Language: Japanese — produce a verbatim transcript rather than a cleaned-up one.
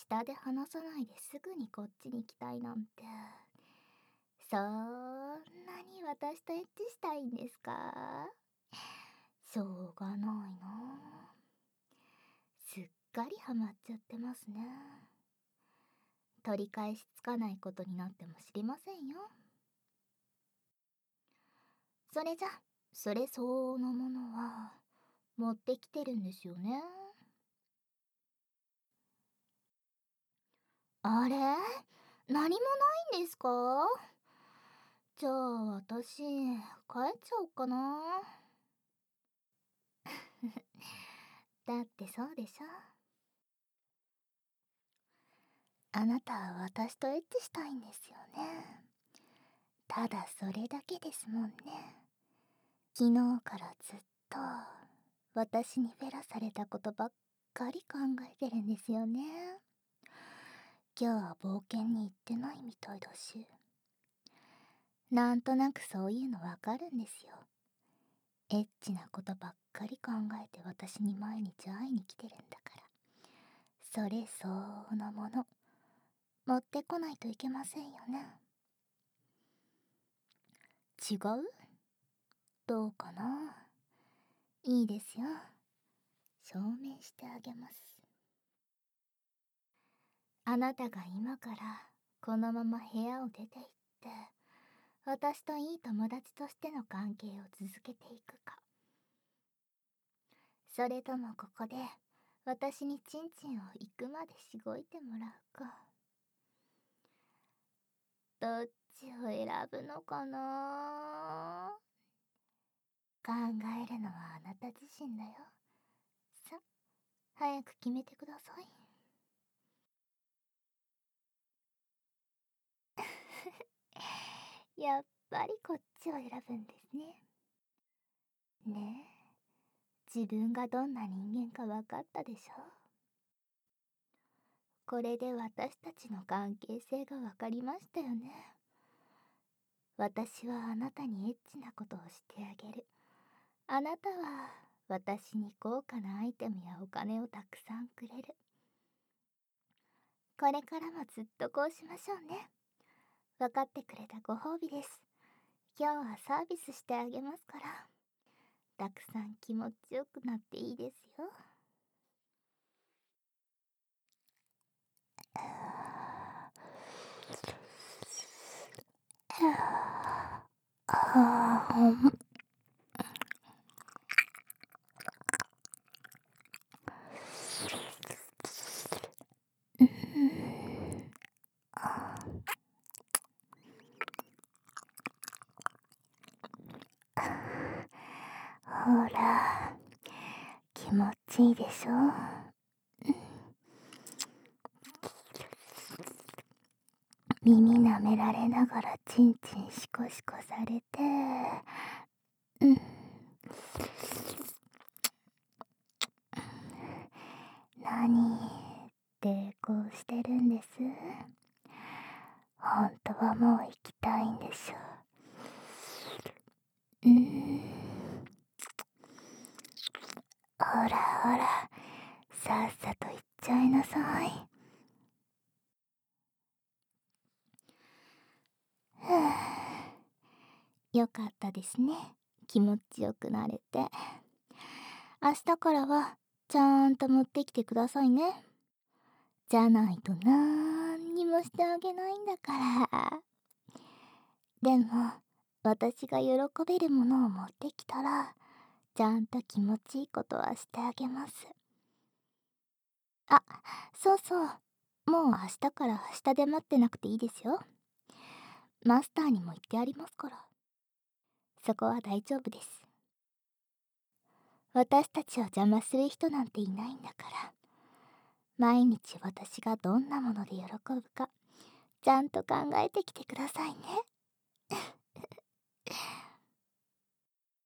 下で話さないですぐにこっちに来たいなんて、そんなに私とエッチしたいんですか？しょうがないな。すっかりハマっちゃってますね。取り返しつかないことになっても知りませんよ。それじゃ、それ相応のものは持ってきてるんですよね。あれ、何もないんですか？じゃあ私、帰っちゃおうかな。だってそうでしょ。あなたは私とエッチしたいんですよね。ただそれだけですもんね。昨日からずっと私にフェラされたことばっかり考えてるんですよね。今日は冒険に行ってないみたいだし、なんとなくそういうのわかるんですよ。エッチなことばっかり考えて私に毎日会いに来てるんだから、それ相応のもの持ってこないといけませんよね。違う？どうかな。いいですよ。証明してあげます。あなたが今からこのまま部屋を出て行って私といい友達としての関係を続けていくか、それともここで私にチンチンを行くまでしごいてもらうか、どっちを選ぶのかな。考えるのはあなた自身だよ。さ、早く決めてください。やっぱりこっちを選ぶんですね。ねえ、自分がどんな人間か分かったでしょ。これで私たちの関係性が分かりましたよね。私はあなたにエッチなことをしてあげる。あなたは私に高価なアイテムやお金をたくさんくれる。これからもずっとこうしましょうね。分かってくれたご褒美です。今日はサービスしてあげますから、たくさん気持ちよくなっていいですよ。ほら、気持ちいいでしょ。耳舐められながらチンチンシコシコされて、うん、何抵抗してるんです？本当はもう行きたいんでしょ。うん、ほらほら、さっさと行っちゃいなさい。ふぅ、よかったですね。気持ちよくなれて。明日からはちゃんと持ってきてくださいね。じゃないとなんにもしてあげないんだから。でも私が喜べるものを持ってきたらちゃんと気持ちいいことはしてあげます。あ、そうそう、もう明日から下で待ってなくていいですよ。マスターにも言ってありますから、そこは大丈夫です。私たちを邪魔する人なんていないんだから、毎日私がどんなもので喜ぶかちゃんと考えてきてくださいね。